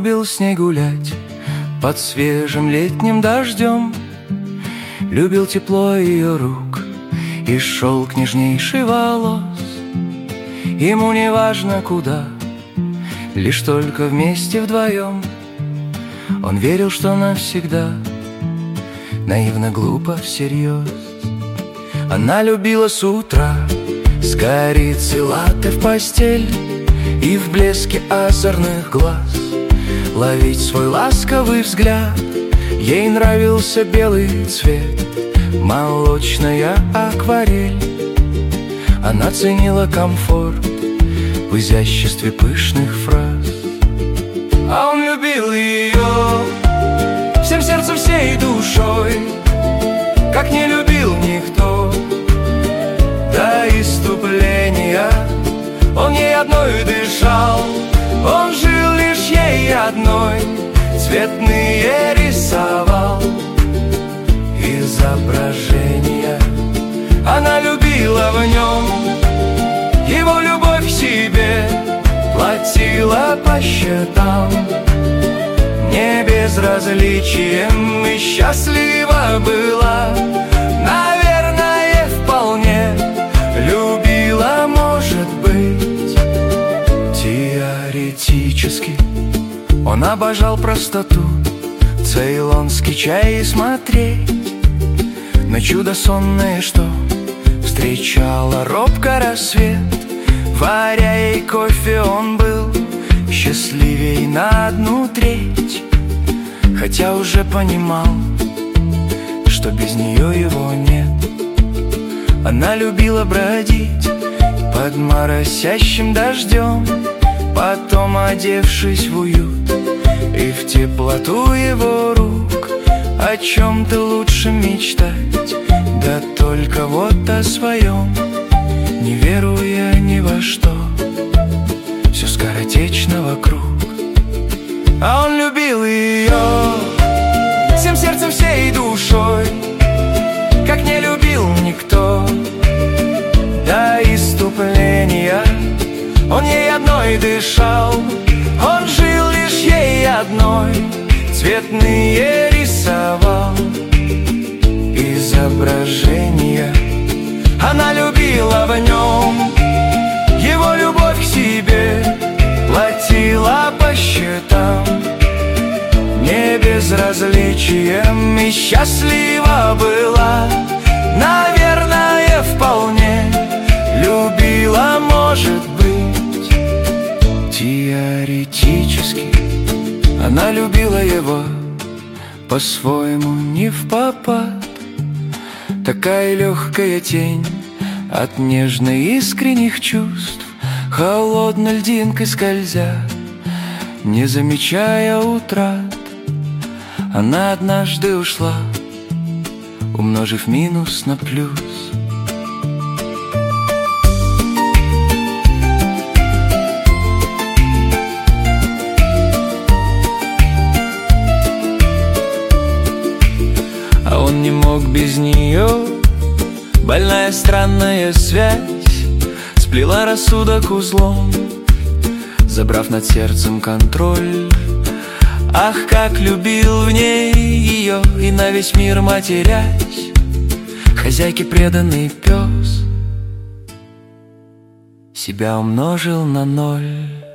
любил с ней гулять под свежим летним дождем, любил тепло ее рук и шелк нежнейший волос. Ему не важно куда, лишь только вместе вдвоем. Он верил, что навсегда, наивно, глупо, всерьез. Она любила с утра с корицей латте в постель и в блеске озорных глаз ловить свой ласковый взгляд. Ей нравился белый цвет, молочная акварель. Она ценила комфорт в изяществе пышных фраз. А он любил ее всем сердцем, всей душой, как не любил никто. До исступления он ей одной дышал, он жил лишь ей одной, цветные рисовал изображения. Она любила в нем его любовь к себе, платила по счетам не безразличием и счастлива была. Наверное, вполне любила, может быть. Теоретически он обожал простоту, цейлонский чай смотреть на чудо сонное, что встречало робко рассвет. Варя ей кофе, он был счастливей на 1/3, хотя уже понимал, что без нее его нет. Она любила бродить под моросящим дождем, потом, одевшись в уют и в теплоту его рук, о чем-то лучше мечтать, да только вот о своем, не веруя ни во что, все скоротечно вокруг. А он любил ее всем сердцем, всей душой, как не любил никто. До исступления он ей одной дышал, он жил лишь ей одной, цветные рисовал изображения. Она любила в нем его любовь к себе, платила по счетам не безразличием и счастлива была. Наверное, вполне любила, может быть. Теоретически она любила его по-своему, не впопад. Такая легкая тень от нежно искренних чувств, холодной льдинкой скользя, не замечая утрат. Она однажды ушла, умножив минус на плюс. А он не мог без нее. Больная странная связь сплела рассудок узлом, забрав над сердцем контроль. Ах, как любил в ней ее и на весь мир матерясь, хозяйке преданный пес себя умножил на 0.